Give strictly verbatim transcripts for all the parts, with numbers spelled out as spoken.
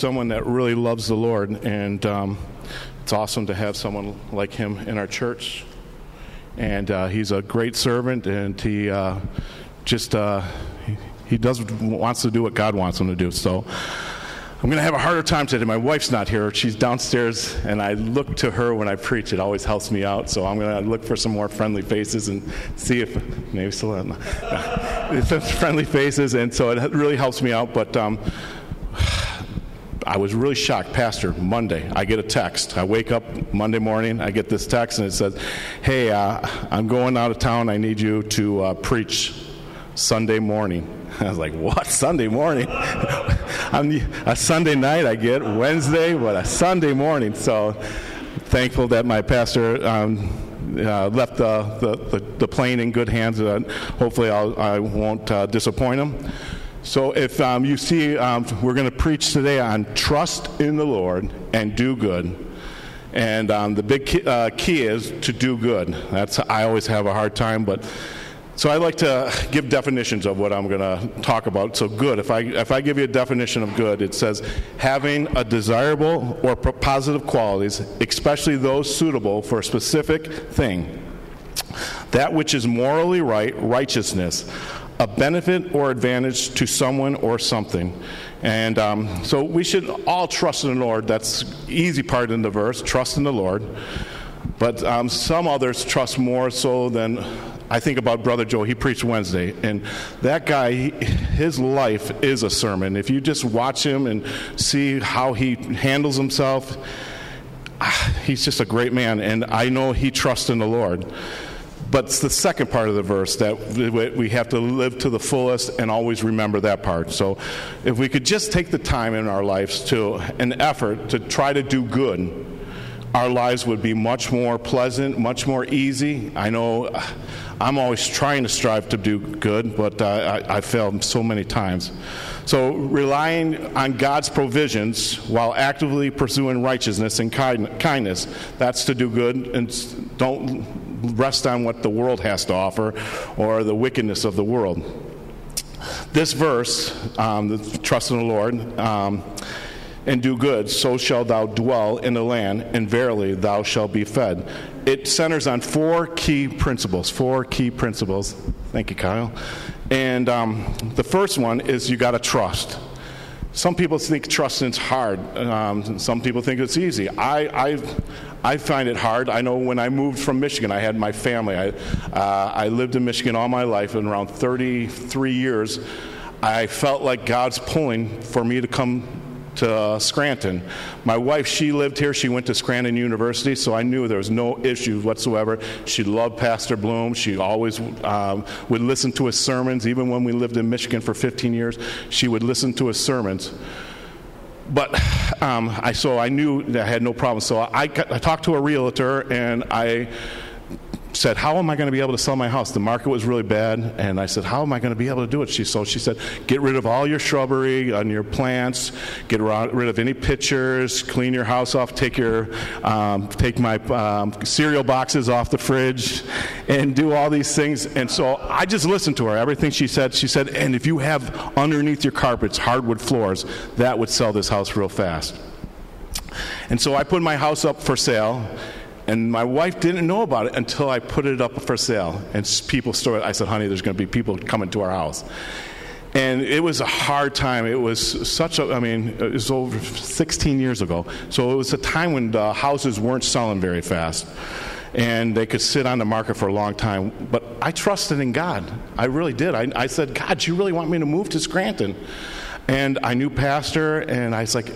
someone that really loves the Lord, and um, it's awesome to have someone like him in our church. And uh, he's a great servant, and he uh, just uh, he, he does wants to do what God wants him to do. So I'm going to have a harder time today. My wife's not here; she's downstairs, and I look to her when I preach. It always helps me out. So I'm going to look for some more friendly faces and see if maybe still some friendly faces, and so it really helps me out. But um, I was really shocked. Pastor, Monday, I get a text. I wake up Monday morning, I get this text, and it says, hey, uh, I'm going out of town. I need you to uh, preach Sunday morning. I was like, what? Sunday morning? I'm a Sunday night I get, Wednesday, but a Sunday morning. So thankful that my pastor um, uh, left the, the, the, the plane in good hands. Uh, hopefully I'll, I won't uh, disappoint him. So if um, you see, um, we're going to preach today on trust in the Lord and do good. And um, the big key, uh, key is to do good. That's I always have a hard time, but so I like to give definitions of what I'm going to talk about. So good, if I if I give you a definition of good, it says having a desirable or positive qualities, especially those suitable for a specific thing. That which is morally right, righteousness, a benefit or advantage to someone or something. And um, so we should all trust in the Lord. That's the easy part in the verse, trust in the Lord. But um, some others trust more so than, I think about Brother Joe. He preached Wednesday, and that guy, he, his life is a sermon. If you just watch him and see how he handles himself, he's just a great man, and I know he trusts in the Lord. But it's the second part of the verse that we have to live to the fullest and always remember that part. So if we could just take the time in our lives to an effort to try to do good, our lives would be much more pleasant, much more easy. I know I'm always trying to strive to do good, but uh, I, I failed so many times. So relying on God's provisions while actively pursuing righteousness and kind, kindness, that's to do good, and don't rest on what the world has to offer or the wickedness of the world. This verse, um, the trust in the Lord, um, and do good, so shall thou dwell in the land, and verily thou shalt be fed. It centers on four key principles, four key principles. Thank you, Kyle. And um, the first one is you got to trust. Some people think trusting's hard. Um, some people think it's easy. I, I, I find it hard. I know when I moved from Michigan, I had my family. I, uh, I lived in Michigan all my life, and around thirty-three years, I felt like God's pulling for me to come to uh, Scranton. My wife, she lived here. She went to Scranton University, so I knew there was no issues whatsoever. She loved Pastor Bloom. She always um, would listen to his sermons. Even when we lived in Michigan for fifteen years, she would listen to his sermons. But um, I so I knew that I had no problem. So I, got, I talked to a realtor, and I said, how am I going to be able to sell my house? The market was really bad, and I said, how am I going to be able to do it? She so she said, get rid of all your shrubbery and your plants, get rid of any pictures, clean your house off, take your um, take my um, cereal boxes off the fridge, and do all these things. And so I just listened to her. Everything she said, she said, and if you have underneath your carpets hardwood floors, that would sell this house real fast. And so I put my house up for sale. And my wife didn't know about it until I put it up for sale. And people started, I said, honey, there's going to be people coming to our house. And it was a hard time. It was such a, I mean, it was over sixteen years ago. So it was a time when the houses weren't selling very fast. And they could sit on the market for a long time. But I trusted in God. I really did. I, I said, God, you really want me to move to Scranton? And I knew Pastor, and I was like,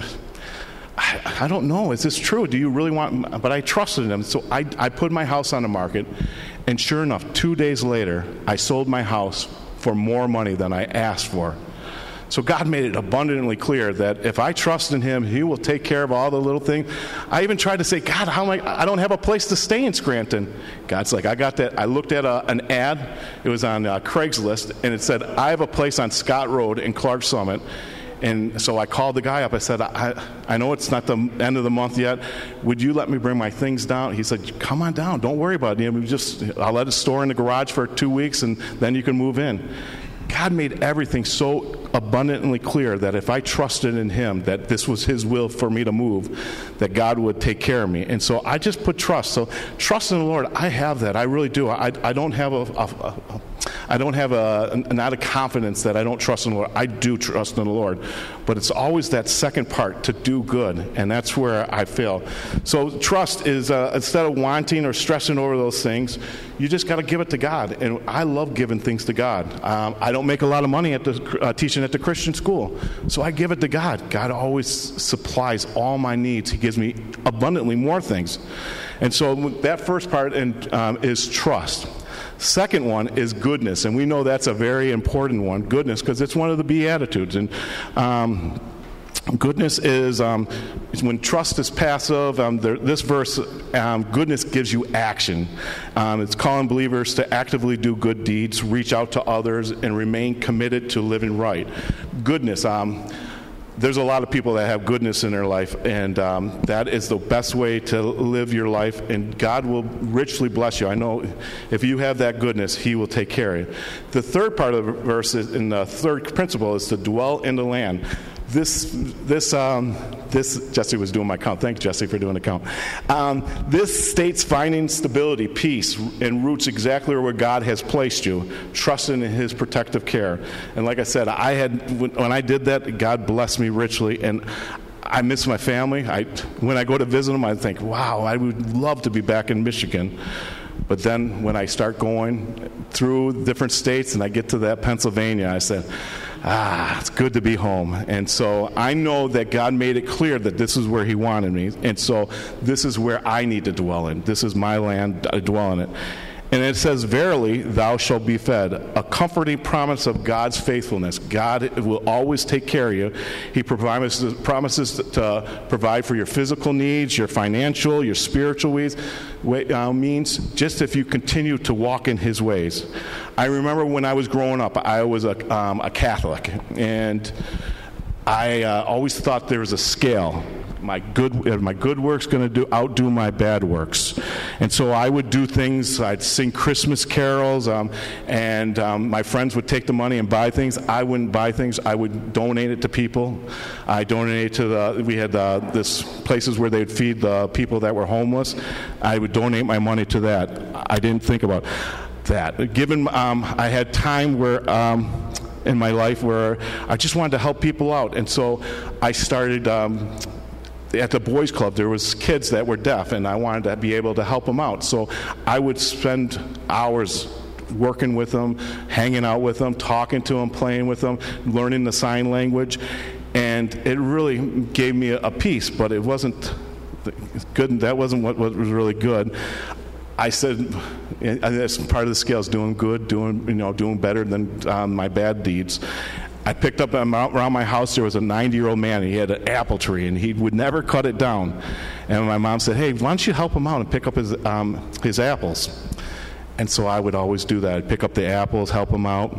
I, I don't know. Is this true? Do you really want? But I trusted him. So I, I put my house on the market, and sure enough, two days later, I sold my house for more money than I asked for. So God made it abundantly clear that if I trust in him, he will take care of all the little things. I even tried to say, God, how am I? I don't have a place to stay in Scranton. God's like, I got that. I looked at a, an ad. It was on uh, Craigslist, and it said, I have a place on Scott Road in Clark Summit. And so I called the guy up. I said, I, I know it's not the end of the month yet. Would you let me bring my things down? He said, come on down. Don't worry about it. You know, just, I'll let it store in the garage for two weeks, and then you can move in. God made everything so abundantly clear that if I trusted in him, that this was his will for me to move, that God would take care of me. And so I just put trust. So trust in the Lord, I have that. I really do. I, I don't have a, a, a I don't have a, not a confidence that I don't trust in the Lord. I do trust in the Lord. But it's always that second part, to do good, and that's where I fail. So trust is, uh, instead of wanting or stressing over those things, you just got to give it to God. And I love giving things to God. Um, I don't make a lot of money at the uh, teaching at the Christian school, so I give it to God. God always supplies all my needs. He gives me abundantly more things. And so that first part and, um, is trust. Second one is goodness, and we know that's a very important one, goodness, because it's one of the Beatitudes. And um, goodness is, um, when trust is passive, um, there, this verse, um, goodness gives you action. Um, it's calling believers to actively do good deeds, reach out to others, and remain committed to living right. Goodness, um, there's a lot of people that have goodness in their life, and um, that is the best way to live your life, and God will richly bless you. I know if you have that goodness, he will take care of you. The third part of the verse is, and the third principle is to dwell in the land. This, this, um, this, Jesse was doing my count. Thanks, Jesse, for doing the count. Um, this states finding stability, peace, and roots exactly where God has placed you, trusting in his protective care. And like I said, I had, when I did that, God blessed me richly, and I miss my family. I, when I go to visit them, I think, wow, I would love to be back in Michigan. But then when I start going through different states and I get to that Pennsylvania, I said, ah, it's good to be home. And so I know that God made it clear that this is where he wanted me. And so this is where I need to dwell in. This is my land, I dwell in it. And it says, verily, thou shalt be fed. A comforting promise of God's faithfulness. God will always take care of you. He promises, promises to provide for your physical needs, your financial, your spiritual needs, uh, means, just if you continue to walk in his ways. I remember when I was growing up, I was a, um, a Catholic, and I uh, always thought there was a scale. My good, my good work's going to do outdo my bad works, and so I would do things. I'd sing Christmas carols, um, and um, my friends would take the money and buy things. I wouldn't buy things. I would donate it to people. I donated to the. We had uh, this places where they'd feed the people that were homeless. I would donate my money to that. I didn't think about that. Given um, I had time where. Um, in my life where I just wanted to help people out, and so I started. Um, At the boys' club, there was kids that were deaf, and I wanted to be able to help them out. So I would spend hours working with them, hanging out with them, talking to them, playing with them, learning the sign language, and it really gave me a, a peace. But it wasn't good. That wasn't what, what was really good. I said, and that's part of the scales: doing good, doing you know, doing better than um, my bad deeds. I picked up around my house, there was a ninety-year-old man, and he had an apple tree, and he would never cut it down. And my mom said, hey, why don't you help him out and pick up his um, his apples? And so I would always do that. I'd pick up the apples, help him out.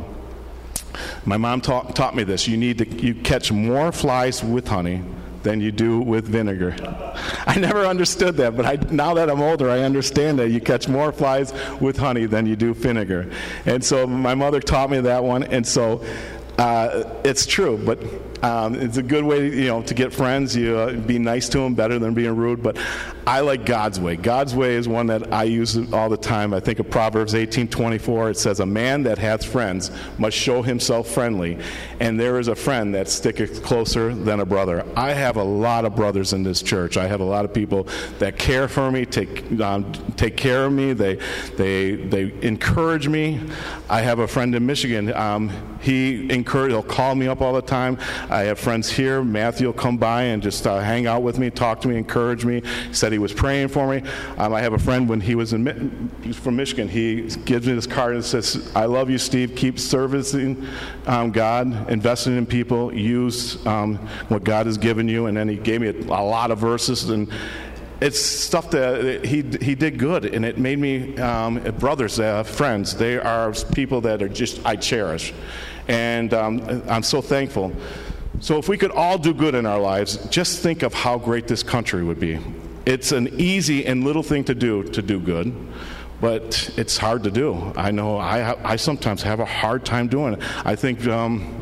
My mom taught, taught me this. You need to you catch more flies with honey than you do with vinegar. I never understood that, but I, now that I'm older, I understand that you catch more flies with honey than you do vinegar. And so my mother taught me that one, and so Uh, it's true, but um, it's a good way, you know, to get friends. You uh, be nice to them, better than being rude. But I like God's way. God's way is one that I use all the time. I think of Proverbs eighteen twenty-four. It says, "A man that hath friends must show himself friendly, and there is a friend that sticketh closer than a brother." I have a lot of brothers in this church. I have a lot of people that care for me, take um, take care of me. They they they encourage me. I have a friend in Michigan. Um, he encourage. He'll call me up all the time. I have friends here. Matthew will come by and just uh, hang out with me, talk to me, encourage me. He said he was praying for me. Um, I have a friend when he was in he's from Michigan. He gives me this card and says, "I love you, Steve. Keep servicing um, God, investing in people. Use um, what God has given you." And then he gave me a, a lot of verses, and it's stuff that he he did good, and it made me um, brothers, uh, friends. They are people that are just I cherish, and um, I'm so thankful. So if we could all do good in our lives, just think of how great this country would be. It's an easy and little thing to do to do good, but it's hard to do. I know I ha- I sometimes have a hard time doing it. I think um,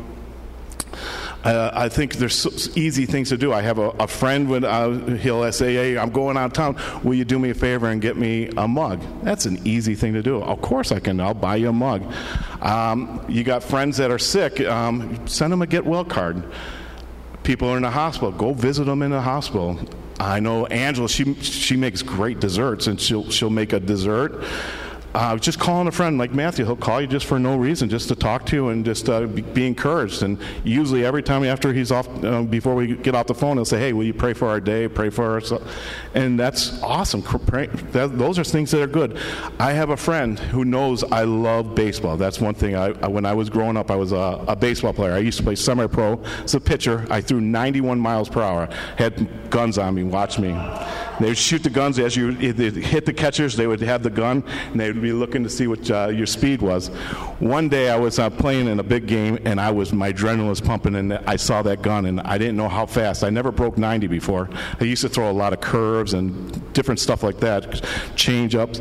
uh, I think there's so easy things to do. I have a, a friend when uh, he'll say, "Hey, I'm going out of town. Will you do me a favor and get me a mug?" That's an easy thing to do. Of course I can. I'll buy you a mug. Um, you got friends that are sick. Um, send them a get well card. People are in the hospital. Go visit them in the hospital. I know Angela. She she makes great desserts, and she'll she'll make a dessert. Uh, just calling a friend like Matthew, he'll call you just for no reason, just to talk to you and just uh, be, be encouraged. And usually every time after he's off, uh, before we get off the phone, he'll say, "Hey, will you pray for our day? Pray for us?" And that's awesome. Pray, that, those are things that are good. I have a friend who knows I love baseball. That's one thing. I, I when I was growing up, I was a, a baseball player. I used to play semi-pro as a pitcher. I threw ninety-one miles per hour. Had guns on me. Watch me. They would shoot the guns as you hit the catchers. They would have the gun, and they would be looking to see what uh, your speed was. One day I was uh, playing in a big game, and I was my adrenaline was pumping, and I saw that gun, and I didn't know how fast. I never broke ninety before. I used to throw a lot of curves and different stuff like that, change-ups.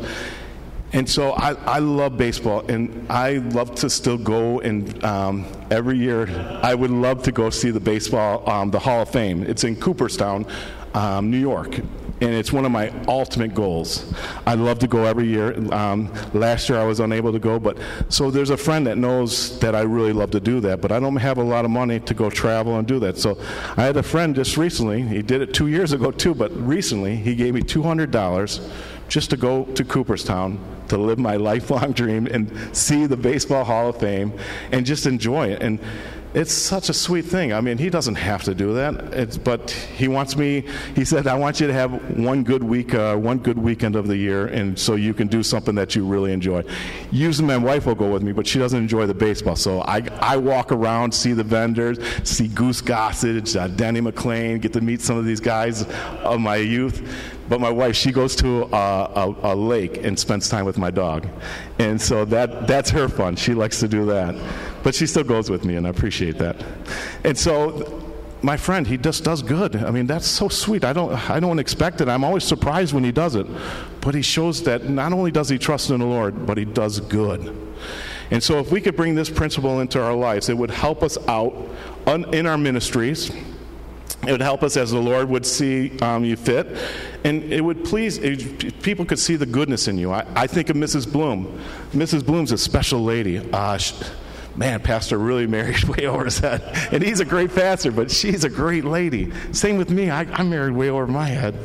And so I, I love baseball, and I love to still go, and um, every year I would love to go see the baseball, um, the Hall of Fame. It's in Cooperstown, um, New York. And it's one of my ultimate goals. I love to go every year. Um, last year I was unable to go, but so there's a friend that knows that I really love to do that, but I don't have a lot of money to go travel and do that. So I had a friend just recently, he did it two years ago too, but recently he gave me two hundred dollars just to go to Cooperstown to live my lifelong dream and see the Baseball Hall of Fame and just enjoy it. And it's such a sweet thing. I mean, he doesn't have to do that, it's, but he wants me, he said, "I want you to have one good week, uh, one good weekend of the year, and so you can do something that you really enjoy." Usually my wife will go with me, but she doesn't enjoy the baseball, so I, I walk around, see the vendors, see Goose Gossage, uh, Denny McLain, get to meet some of these guys of my youth. But my wife, she goes to a, a, a lake and spends time with my dog. And so that that's her fun. She likes to do that. But she still goes with me, and I appreciate that. And so my friend, he just does good. I mean, that's so sweet. I don't I don't expect it. I'm always surprised when he does it. But he shows that not only does he trust in the Lord, but he does good. And so if we could bring this principle into our lives, it would help us out in our ministries. It would help us as the Lord would see um, you fit. And it would please, it, people could see the goodness in you. I, I think of Missus Bloom. Missus Bloom's a special lady. Uh, she, man, pastor really married way over his head. And he's a great pastor, but she's a great lady. Same with me. I, I'm married way over my head.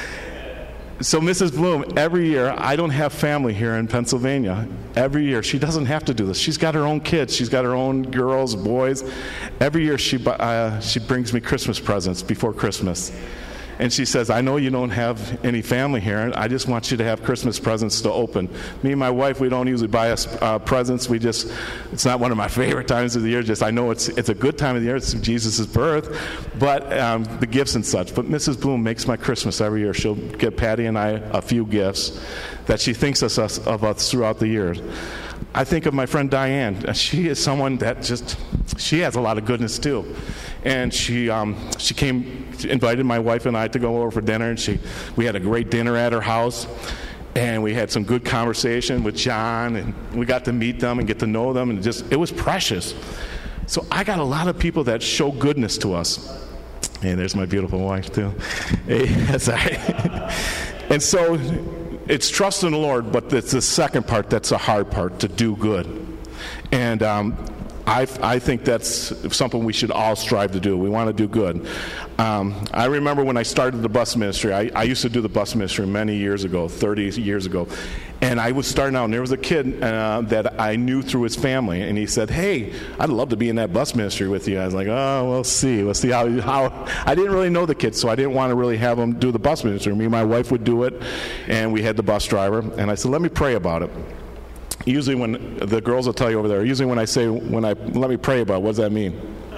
So Missus Bloom, every year, I don't have family here in Pennsylvania. Every year, she doesn't have to do this. She's got her own kids. She's got her own girls, boys. Every year, she uh, she brings me Christmas presents before Christmas. And she says, "I know you don't have any family here, and I just want you to have Christmas presents to open." Me and my wife, we don't usually buy us uh, presents. We just, it's not one of my favorite times of the year. Just I know it's it's a good time of the year. It's Jesus' birth, but um, the gifts and such. But Missus Bloom makes my Christmas every year. She'll get Patty and I a few gifts that she thinks of us, of us throughout the years. I think of my friend Diane. She is someone that just, she has a lot of goodness too. And she um, she came, she invited my wife and I to go over for dinner, and she we had a great dinner at her house, and we had some good conversation with John, and we got to meet them and get to know them, and just it was precious. So I got a lot of people that show goodness to us. And there's my beautiful wife too. Hey, that's all right. And so it's trust in the Lord, but it's the second part that's the hard part, to do good. And um, I, I think that's something we should all strive to do. We want to do good. Um, I remember when I started the bus ministry, I, I used to do the bus ministry many years ago, thirty years ago. And I was starting out, and there was a kid uh, that I knew through his family, and he said, "Hey, I'd love to be in that bus ministry with you." I was like, "Oh, we'll see. We'll see how." how. I didn't really know the kid, so I didn't want to really have him do the bus ministry. Me and my wife would do it, and we had the bus driver. And I said, "Let me pray about it." Usually when, the girls will tell you over there, usually when I say, when I, let me pray about it, what does that mean?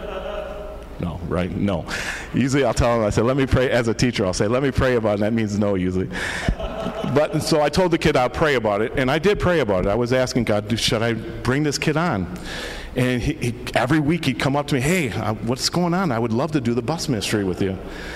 No, right? No. Usually I'll tell them, I say, let me pray, as a teacher, I'll say, let me pray about it, and that means no usually. But, so I told the kid I'll pray about it, and I did pray about it. I was asking God, should I bring this kid on? And he, he, every week he'd come up to me, "Hey, uh, what's going on? I would love to do the bus ministry with you."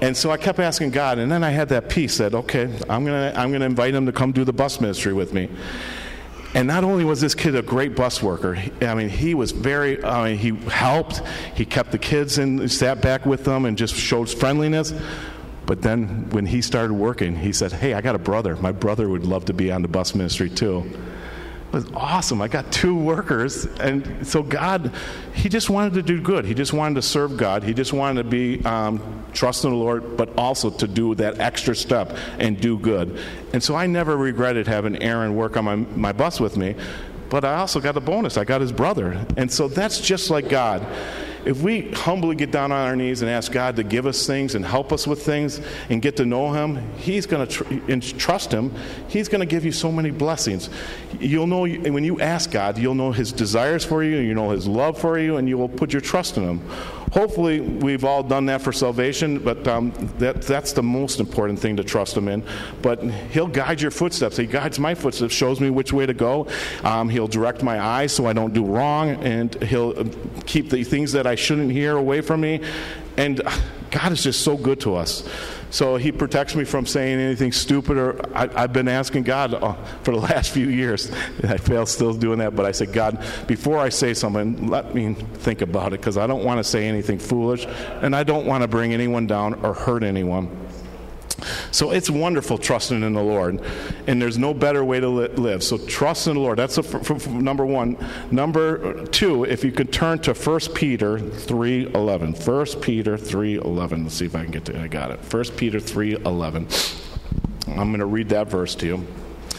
And so I kept asking God, and then I had that peace that, okay, I'm going to I'm gonna invite him to come do the bus ministry with me. And not only was this kid a great bus worker, I mean, he was very, I mean, he helped, he kept the kids and sat back with them and just showed friendliness. But then when he started working, he said, hey, I got a brother. My brother would love to be on the bus ministry too. It was awesome. I got two workers. And so God, he just wanted to do good. He just wanted to serve God. He just wanted to be um, trusting the Lord, but also to do that extra step and do good. And so I never regretted having Aaron work on my, my bus with me. But I also got a bonus. I got his brother. And so that's just like God. If we humbly get down on our knees and ask God to give us things and help us with things and get to know him, he's going to tr- and trust him. He's going to give you so many blessings. You'll know, when you ask God, you'll know his desires for you, you know his love for you, and you will put your trust in him. Hopefully, we've all done that for salvation, but um, that, that's the most important thing to trust him in. But he'll guide your footsteps. He guides my footsteps, shows me which way to go. Um, he'll direct my eyes so I don't do wrong, and he'll keep the things that I shouldn't hear away from me. And God is just so good to us. So he protects me from saying anything stupid. Or I, I've been asking God uh, for the last few years. I fail still doing that, but I said, God, before I say something, let me think about it, because I don't want to say anything foolish, and I don't want to bring anyone down or hurt anyone. So it's wonderful trusting in the Lord, and there's no better way to li- live. So trust in the Lord. That's a, f- f- number one. Number two, if you could turn to First Peter three eleven. First Peter three eleven. Let's see if I can get to it. I got it. First Peter three eleven. I'm going to read that verse to you.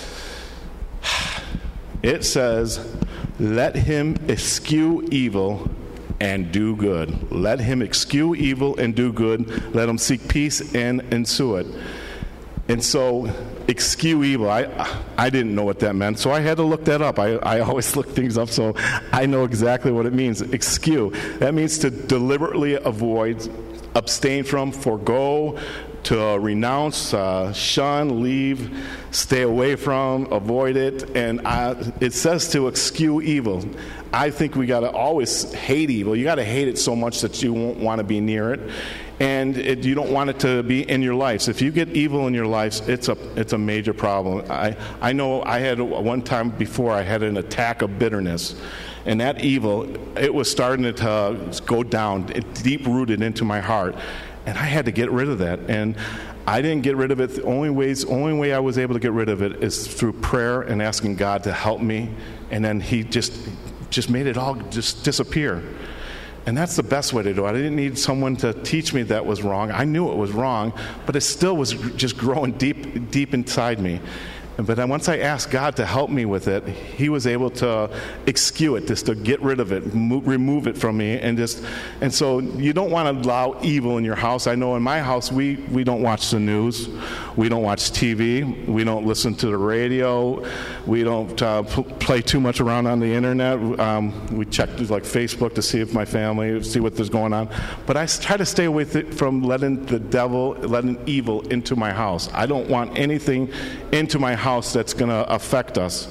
It says, let him eschew evil and do good. Let him eschew evil and do good. Let him seek peace and ensue it. And so, eschew evil, I I didn't know what that meant, so I had to look that up. I, I always look things up, so I know exactly what it means. Eschew, that means to deliberately avoid, abstain from, forego, to uh, renounce, uh, shun, leave, stay away from, avoid it. And I, it says to eschew evil. I think we got to always hate evil. You got to hate it so much that you won't want to be near it, and it, you don't want it to be in your lives. If you get evil in your lives, it's a it's a major problem. I I know I had one time before I had an attack of bitterness. And that evil, it was starting to uh, go down, deep rooted into my heart. And I had to get rid of that. And I didn't get rid of it. The only ways, only way I was able to get rid of it is through prayer and asking God to help me. And then he just just made it all just disappear. And that's the best way to do it. I didn't need someone to teach me that was wrong. I knew it was wrong, but it still was just growing deep, deep inside me. But then once I asked God to help me with it, he was able to eschew it, just to get rid of it, move, remove it from me. And just and so you don't want to allow evil in your house. I know in my house, we, we don't watch the news. We don't watch T V. We don't listen to the radio. We don't uh, p- play too much around on the internet. Um, we check like Facebook to see if my family, see what there's going on. But I try to stay away th- from letting the devil, letting evil into my house. I don't want anything into my house house that's going to affect us.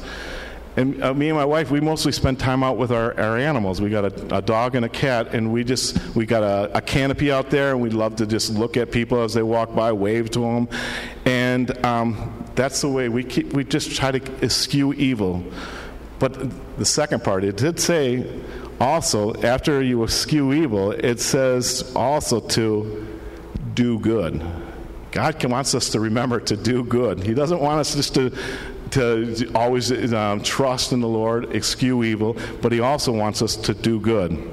And uh, me and my wife, we mostly spend time out with our, our animals. We got a, a dog and a cat, and we just we got a, a canopy out there, and we love to just look at people as they walk by, wave to them, and um, that's the way we keep. We just try to eschew evil. But the second part, it did say also after you eschew evil, it says also to do good. God wants us to remember to do good. He doesn't want us just to to always um, trust in the Lord, eschew evil, but he also wants us to do good.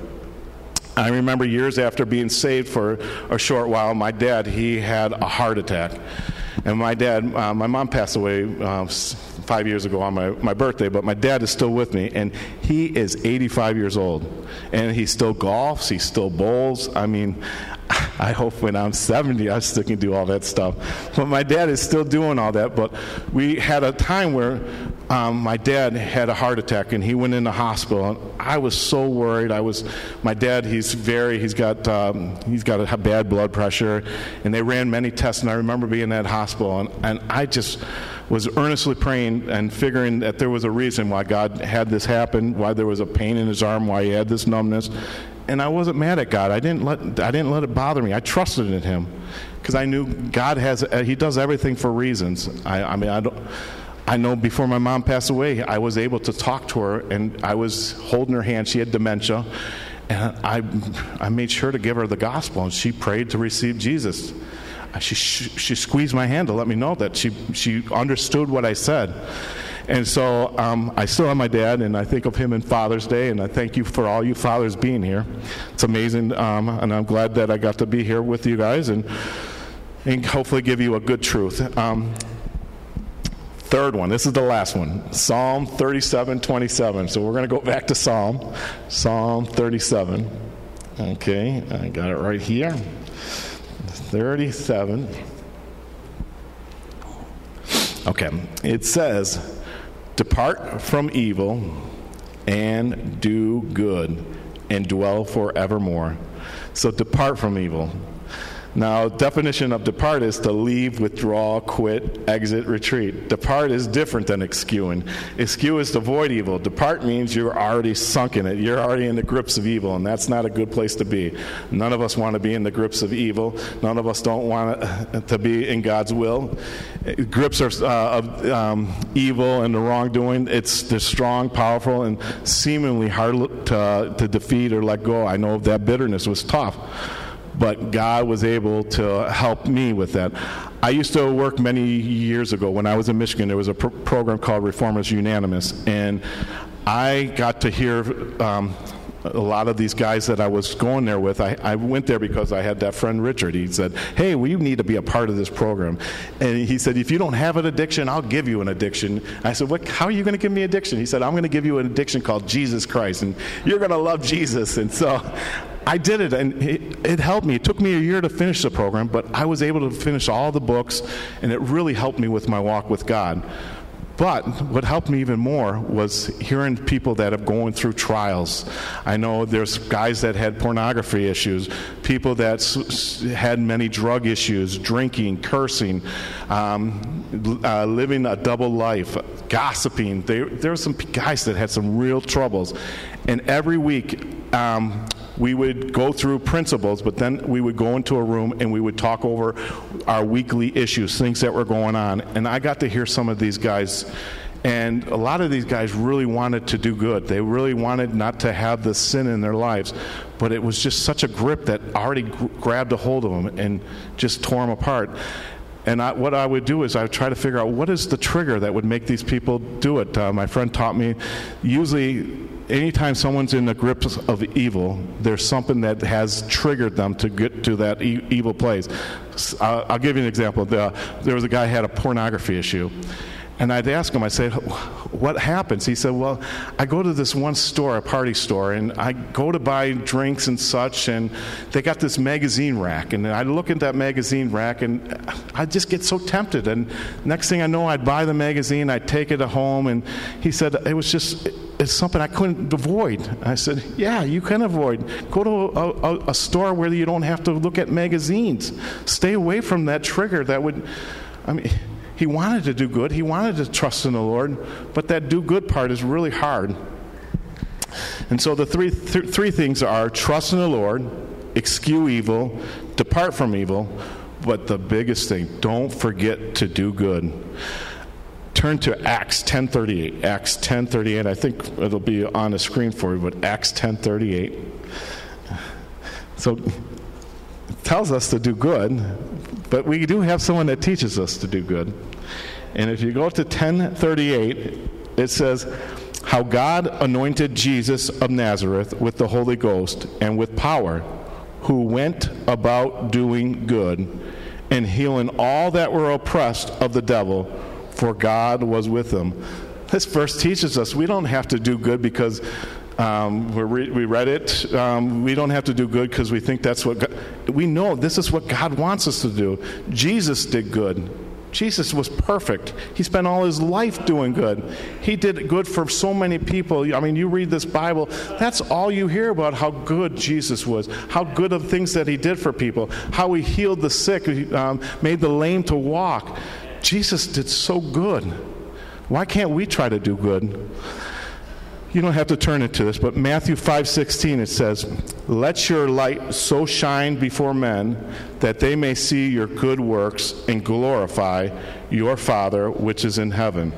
I remember years after being saved for a short while, my dad, he had a heart attack. And my dad, uh, my mom passed away uh, five years ago on my, my birthday, but my dad is still with me, and he is eighty-five years old. And he still golfs, he still bowls. I mean, I hope when I'm seventy, I still can do all that stuff. But my dad is still doing all that. But we had a time where um, my dad had a heart attack, and he went in the hospital. And I was so worried. I was, my dad, he's very, he's got, um, he's got a bad blood pressure, and they ran many tests. And I remember being in that hospital, and, and I just was earnestly praying and figuring that there was a reason why God had this happen, why there was a pain in his arm, why he had this numbness. and I wasn't mad at God. I didn't let I didn't let it bother me. I trusted in Him because I knew God has He does everything for reasons. I, I mean I don't. I know before my mom passed away, I was able to talk to her, and I was holding her hand. She had dementia, and I I made sure to give her the gospel, and she prayed to receive Jesus. She she squeezed my hand to let me know that she she understood what I said. And so um, I still have my dad, and I think of him in Father's Day, and I thank you for all you fathers being here. It's amazing, um, and I'm glad that I got to be here with you guys and, and hopefully give you a good truth. Um, third one, this is the last one, Psalm thirty-seven twenty-seven. So we're going to go back to Psalm, Psalm thirty-seven. Okay, I got it right here. thirty-seven. Okay, it says, depart from evil and do good and dwell forevermore. So depart from evil. Now, definition of depart is to leave, withdraw, quit, exit, retreat. Depart is different than eschewing. Eschew is to avoid evil. Depart means you're already sunk in it. You're already in the grips of evil, and that's not a good place to be. None of us want to be in the grips of evil. None of us don't want to be in God's will. Grips are uh, of um, evil and the wrongdoing. It's they're strong, powerful, and seemingly hard to, to defeat or let go. I know that bitterness was tough. But God was able to help me with that. I used to work many years ago when I was in Michigan. There was a pr- program called Reformers Unanimous, and I got to hear um, a lot of these guys that I was going there with. I, I went there because I had that friend Richard. He said, hey, well, you need to be a part of this program. And he said, if you don't have an addiction, I'll give you an addiction. I said, what? How are you going to give me addiction? He said, I'm going to give you an addiction called Jesus Christ, and you're going to love Jesus. And so I did it, and it, it helped me. It took me a year to finish the program, but I was able to finish all the books, and it really helped me with my walk with God. But what helped me even more was hearing people that have going through trials. I know there's guys that had pornography issues, people that s- had many drug issues, drinking, cursing, um, uh, living a double life, gossiping. There, there were some guys that had some real troubles. And every week, um, we would go through principles, but then we would go into a room and we would talk over our weekly issues, things that were going on. And I got to hear some of these guys, and a lot of these guys really wanted to do good. They really wanted not to have the sin in their lives, but it was just such a grip that already g- grabbed a hold of them and just tore them apart. And I, what I would do is I would try to figure out what is the trigger that would make these people do it. Uh, my friend taught me, usually anytime someone's in the grips of evil, there's something that has triggered them to get to that e- evil place. Uh, I'll give you an example. The, there was a guy who had a pornography issue. And I'd ask him, I said, what happens? He said, well, I go to this one store, a party store, and I go to buy drinks and such, and they got this magazine rack. And I look at that magazine rack, and I just get so tempted. And next thing I know, I'd buy the magazine, I'd take it home. And he said, it was just, it's something I couldn't avoid. I said, yeah, you can avoid. Go to a, a, a store where you don't have to look at magazines. Stay away from that trigger that would, I mean... He wanted to do good. He wanted to trust in the Lord, but that do good part is really hard. And so the three th- three things are trust in the Lord, eschew evil, depart from evil, but the biggest thing, don't forget to do good. Turn to Acts ten thirty-eight. Acts ten thirty-eight. I think it'll be on the screen for you, but Acts ten thirty-eight. So it tells us to do good, but we do have someone that teaches us to do good. And if you go to ten thirty-eight, it says, how God anointed Jesus of Nazareth with the Holy Ghost and with power, who went about doing good and healing all that were oppressed of the devil, for God was with them. This verse teaches us we don't have to do good because um, we, re- we read it. Um, we don't have to do good because we think that's what God, we know this is what God wants us to do. Jesus did good. Jesus was perfect. He spent all his life doing good. He did good for so many people. I mean, you read this Bible, that's all you hear about how good Jesus was, how good of things that he did for people, how he healed the sick, um, made the lame to walk. Jesus did so good. Why can't we try to do good? You don't have to turn into this, but Matthew five sixteen, it says, "Let your light so shine before men that they may see your good works and glorify your Father which is in heaven."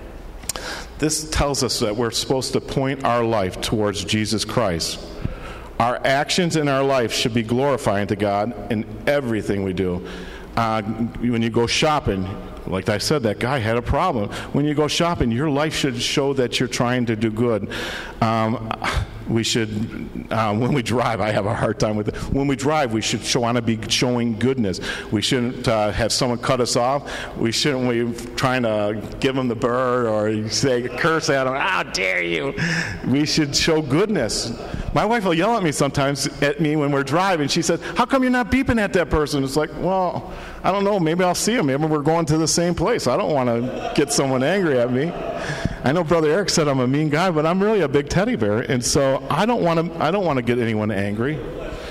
This tells us that we're supposed to point our life towards Jesus Christ. Our actions in our life should be glorifying to God in everything we do. Uh, when you go shopping, like I said, that guy had a problem. When you go shopping, your life should show that you're trying to do good. Um, we should, um, when we drive, I have a hard time with it. When we drive, we should want to be showing goodness. We shouldn't uh, have someone cut us off. We shouldn't be trying to give them the bird or say, curse at them, "How dare you!" We should show goodness. My wife will yell at me sometimes at me when we're driving. She said, "How come you're not beeping at that person?" It's like, well, I don't know. Maybe I'll see him. Maybe we're going to the same place. I don't want to get someone angry at me. I know Brother Eric said I'm a mean guy, but I'm really a big teddy bear, and so I don't want to. I don't want to get anyone angry.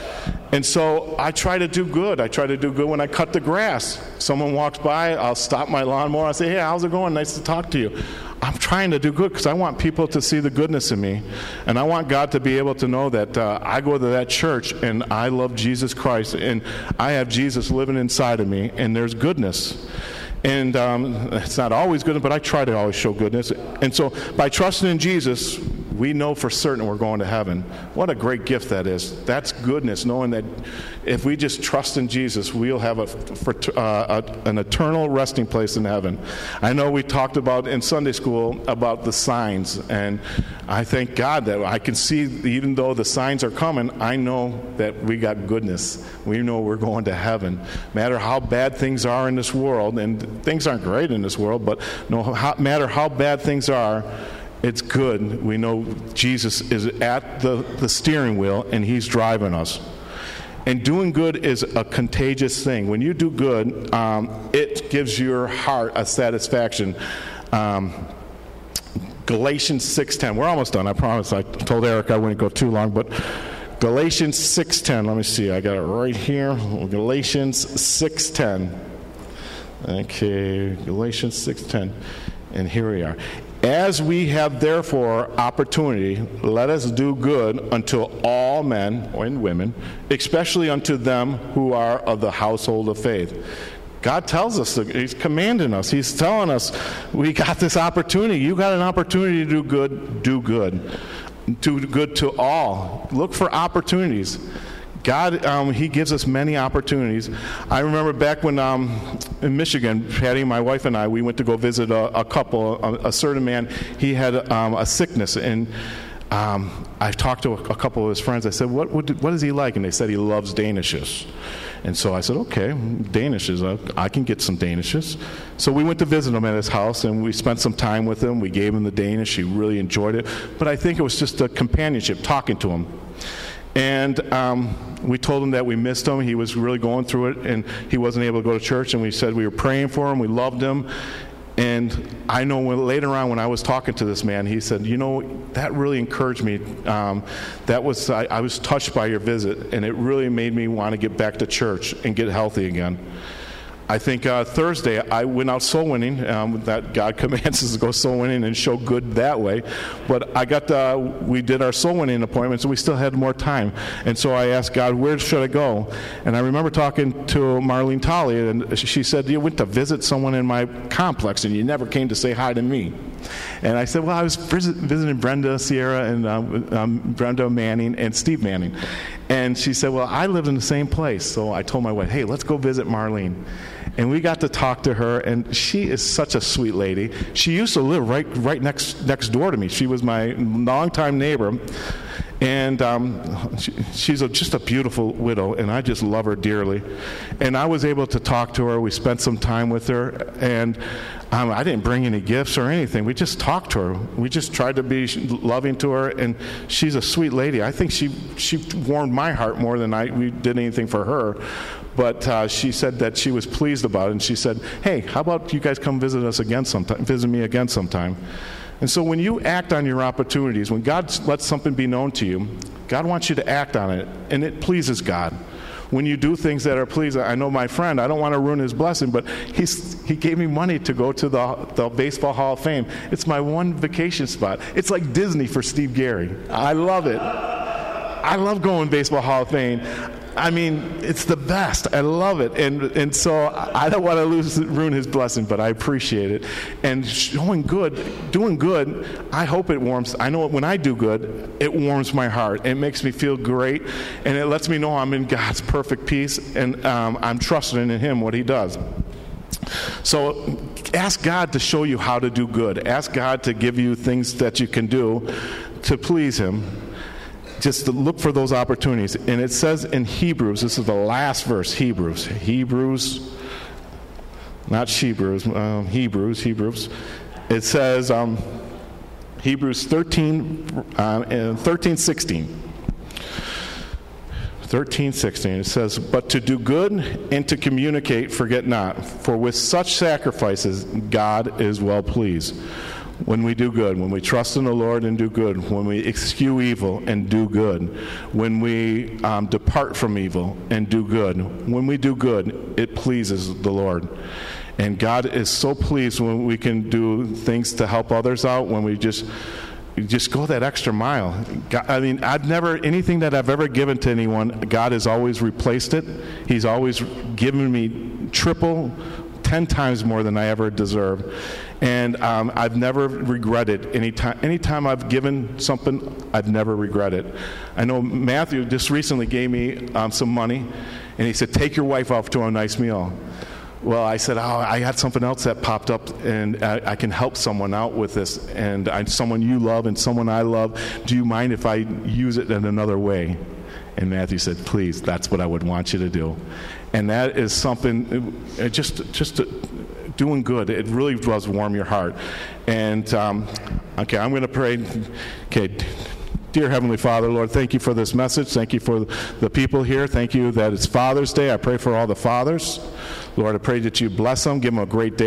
And so I try to do good. I try to do good when I cut the grass. Someone walks by, I'll stop my lawnmower. I say, "Hey, how's it going? Nice to talk to you." I'm trying to do good because I want people to see the goodness in me. And I want God to be able to know that uh, I go to that church and I love Jesus Christ and I have Jesus living inside of me and there's goodness. And um, it's not always good, but I try to always show goodness. And so by trusting in Jesus, we know for certain we're going to heaven. What a great gift that is. That's goodness, knowing that if we just trust in Jesus, we'll have a, for, uh, a, an eternal resting place in heaven. I know we talked about in Sunday school about the signs, and I thank God that I can see, even though the signs are coming, I know that we got goodness. We know we're going to heaven. No matter how bad things are in this world, and things aren't great in this world, but no how, matter how bad things are, it's good. We know Jesus is at the, the steering wheel and he's driving us. And doing good is a contagious thing. When you do good, um, it gives your heart a satisfaction. Um, Galatians six ten. We're almost done, I promise. I told Eric I wouldn't go too long, but Galatians six ten. Let me see. I got it right here. Galatians six ten. Okay, Galatians six ten. And here we are. "As we have therefore opportunity, let us do good unto all men and women, especially unto them who are of the household of faith." God tells us, he's commanding us, he's telling us, we got this opportunity. You got an opportunity to do good, do good. Do good to all. Look for opportunities. God, um, he gives us many opportunities. I remember back when um, in Michigan, Patty, my wife, and I, we went to go visit a, a couple, a, a certain man. He had um, a sickness, and um, I talked to a, a couple of his friends. I said, what, what, what is he like? And they said he loves Danishes. And so I said, okay, Danishes, uh, I can get some Danishes. So we went to visit him at his house, and we spent some time with him. We gave him the Danish. He really enjoyed it. But I think it was just a companionship, talking to him. And um, we told him that we missed him. He was really going through it, and he wasn't able to go to church. And we said we were praying for him. We loved him. And I know when, later on when I was talking to this man, he said, you know, that really encouraged me. Um, that was I, I was touched by your visit, and it really made me want to get back to church and get healthy again. I think uh, Thursday I went out soul winning. Um, that God commands us to go soul winning and show good that way. But I got uh, we did our soul winning appointments, and we still had more time. And so I asked God, where should I go? And I remember talking to Marlene Tolley, and she said, you went to visit someone in my complex, and you never came to say hi to me. And I said, well, I was visit, visiting Brenda Sierra and um, um, Brenda Manning and Steve Manning. And she said, well, I lived in the same place. So I told my wife, hey, let's go visit Marlene. And we got to talk to her, and she is such a sweet lady. She used to live right right next next door to me. She was my longtime neighbor. And um, she, she's a, just a beautiful widow, and I just love her dearly. And I was able to talk to her. We spent some time with her, and um, I didn't bring any gifts or anything. We just talked to her. We just tried to be loving to her, and she's a sweet lady. I think she she warmed my heart more than I we did anything for her. But uh, she said that she was pleased about it, and she said, hey, how about you guys come visit us again sometime, visit me again sometime. And so when you act on your opportunities, when God lets something be known to you, God wants you to act on it, and it pleases God. when you do things that are pleasing. I know my friend, I don't want to ruin his blessing, but he's, he gave me money to go to the, the Baseball Hall of Fame. It's my one vacation spot. It's like Disney for Steve Gary. I love it. I love going Baseball Hall of Fame. I mean, it's the best. I love it. And and so I don't want to lose, ruin his blessing, but I appreciate it. And showing good, doing good, I hope it warms. I know when I do good, it warms my heart. It makes me feel great, and it lets me know I'm in God's perfect peace, and um, I'm trusting in Him, what He does. So ask God to show you how to do good. Ask God to give you things that you can do to please Him. Just to look for those opportunities. And it says in Hebrews, this is the last verse, Hebrews, Hebrews, not Shebrews, um, Hebrews, Hebrews. It says, um, Hebrews thirteen, uh, and thirteen, sixteen. thirteen, sixteen. It says, but to do good and to communicate, forget not, for with such sacrifices God is well pleased. When we do good, when we trust in the Lord and do good, when we eschew evil and do good, when we um, depart from evil and do good, when we do good, it pleases the Lord. And God is so pleased when we can do things to help others out, when we just just go that extra mile. God, I mean, I've never, anything that I've ever given to anyone, God has always replaced it. He's always given me triple, ten times more than I ever deserved. And um, I've never regretted any time. Any time I've given something, I've never regretted. I know Matthew just recently gave me um, some money, and he said, take your wife out to a nice meal. Well, I said, oh, I had something else that popped up, and I, I can help someone out with this, and I'm someone you love and someone I love. Do you mind if I use it in another way? And Matthew said, please, that's what I would want you to do. And that is something, it just just to, doing good. It really does warm your heart. And, um, okay, I'm going to pray. Okay, dear Heavenly Father, Lord, thank you for this message. Thank you for the people here. Thank you that it's Father's Day. I pray for all the fathers. Lord, I pray that you bless them, give them a great day.